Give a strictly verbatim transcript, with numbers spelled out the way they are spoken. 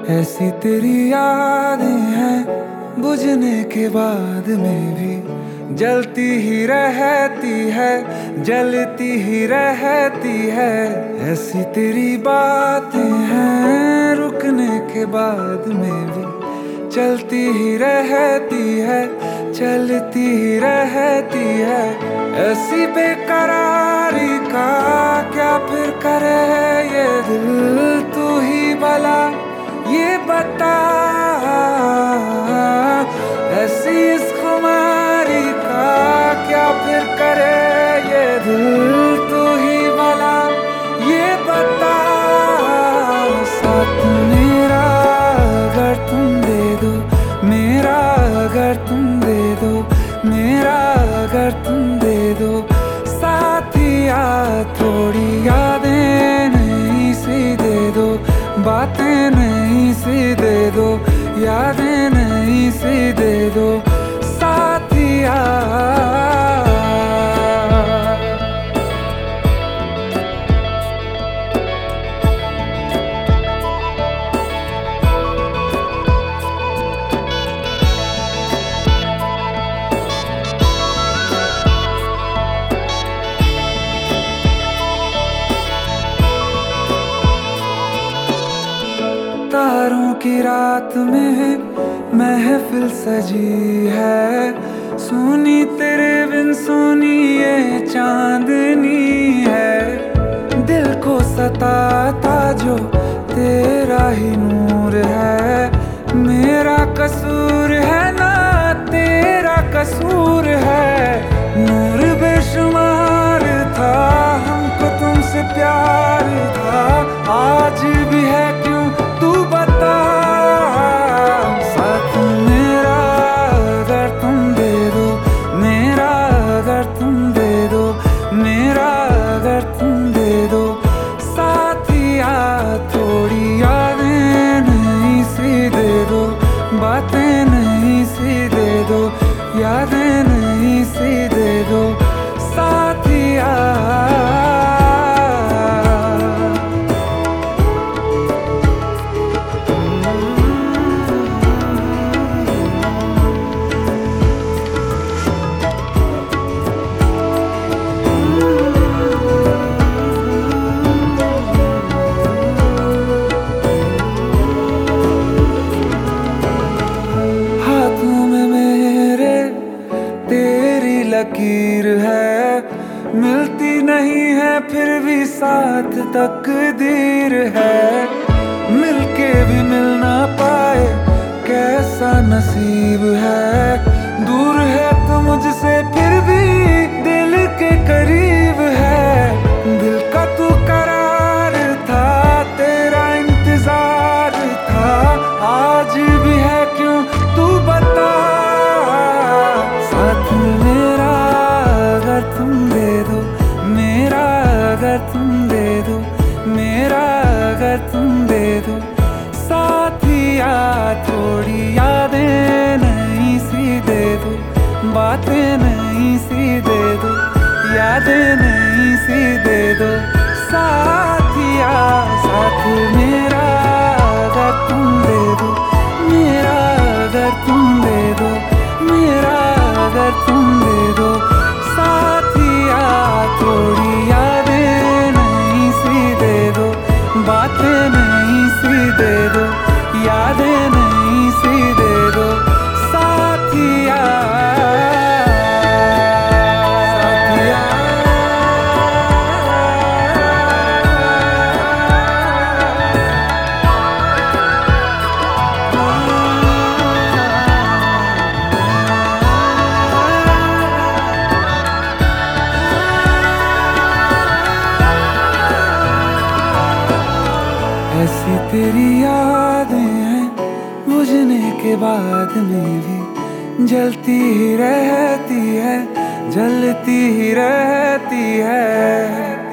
ऐसी तेरी यादें हैं बुझने के बाद में भी जलती ही रहती है, जलती ही रहती है। ऐसी तेरी बातें हैं रुकने के बाद में भी चलती ही रहती है, चलती ही रहती है। ऐसी बेकरारी का क्या फिर करे ये दिल, तू ही भला ये बता। ऐसी इस खुमारी का क्या फिर करे ये दिल, तू ही भला ये बता। साथ मेरा अगर तुम दे दो, मेरा अगर तुम दे दो, मेरा अगर तुम दे दो साथिया। थोड़ी यादें नहीं सी दे दो, बातें नहीं सी दे दो, यादें नहीं सी दे दो साथिया। तारों की रात में महफिल सजी है, सुनी तेरे बिन सुनी ये चांदनी है। दिल को सताता जो तेरा ही नूर है, मेरा कसूर है ना तेरा कसूर है। नूर बेशुमार था हमको तुमसे प्यार था, आज भी है क्यों तू बता। साथ मेरा अगर तुम दे दो, मेरा अगर तुम दे दो, मेरा अगर तुम दे दो साथिया। थोड़ी यादें नहीं सी दे दो, बातें नहीं सी दे दो, यादें नहीं सी दे दो साथिया। लकीर है मिलती नहीं है फिर भी साथ तकदीर है। मिलके भी मिल ना पाए कैसा नसीब है, दूर है तो मुझसे फिर भी दिल के करीब है। दिल का तू करार था तेरा इंतजार था, आज भी है क्यों तू बता। साथ मेरा अगर तुम दे दो, मेरा अगर तुम दे दो, मेरा अगर तुम दे दो साथिया। थोड़ी यादें नहीं सी दे दो, बातें नहीं सी दे दो, यादें नहीं सी दे दो साथिया। साथ मेरा अगर तुम दे दो, मेरा अगर तुम दे दो, मेरा अगर तुम दे दो साथिया। थोड़ी यादें नहीं सी दे दो, बातें नहीं सी दे दो, यादें नहीं सी दे दो साथिया। ऐसी तेरी यादें हैं बुझने के बाद में भी जलती ही रहती है, जलती ही रहती है।